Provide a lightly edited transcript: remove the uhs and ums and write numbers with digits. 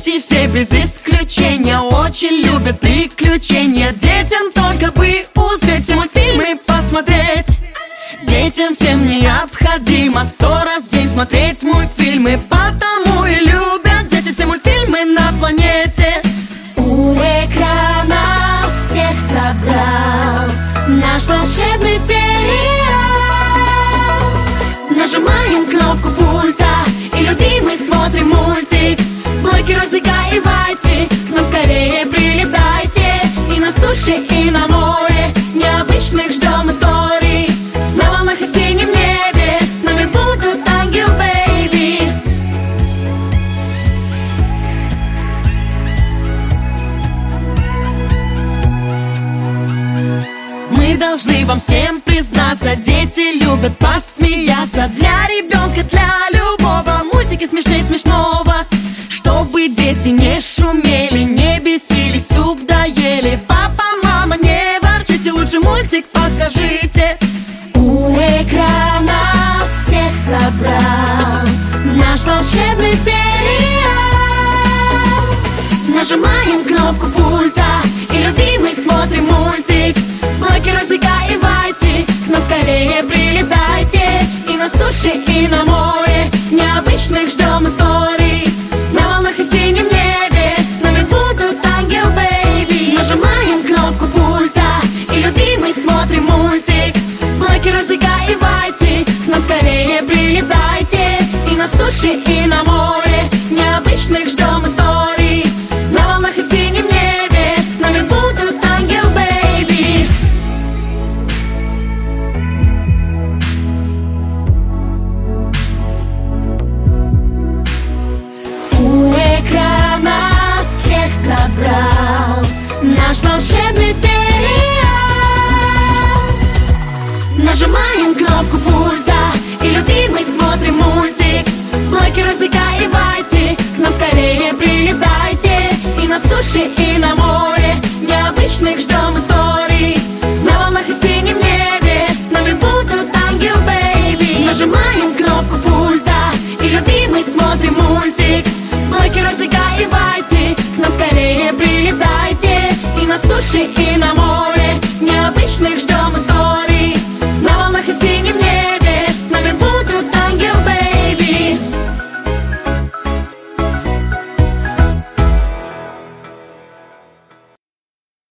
Дети все без исключения очень любят приключения. Детям только бы успеть все мультфильмы посмотреть. Детям всем необходимо 100 раз в день смотреть мультфильмы. Потому и любят дети все мультфильмы на планете. У экрана всех собрал наш волшебный сериал. Нажимаем кнопку пульта и любимый смотрим мультик. Блоки, разыгрывайте, к нам скорее прилетайте. И на суше, и на море необычных ждем историй. На волнах и в синем небе с нами будут ангел бэйби. Мы должны вам всем признаться, дети любят посмеяться. Для ребенка, для любого мультики смешнее смешного. Чтобы дети не шумели, не бесились, суп доели. Папа, мама, не ворчите, лучше мультик покажите. У экрана всех собрал наш волшебный сериал. Нажимаем кнопку пульта и любимый смотрим мультик. Блоки, разыгрывайте, к нам скорее прилетайте. И на суше, и на море необычных ждем историй. На волнах и в синем небе с нами будут ангел бэйби. Нажимаем кнопку пульта и любимый смотрим мультик. Блоки, разыгрывайте, к нам скорее прилетайте. И на суше, и на море необычных ждем историй. На волнах и в синем небе с нами будут ангел бэйби. У экрана всех собрал наш волшебный сериал. Нажимаем кнопку пульта и любимый смотрим мультик. Блоки, разыгрывайте, к нам скорее прилетайте. И на суше, и на море необычных ждем историй. На волнах и в синем небе с нами будут ангел бэйби. Нажимаем кнопку пульта и любимый смотрим мультик. Блоки, разыгрывайте, к нам скорее прилетайте. И на суше, и на море необычных ждем историй.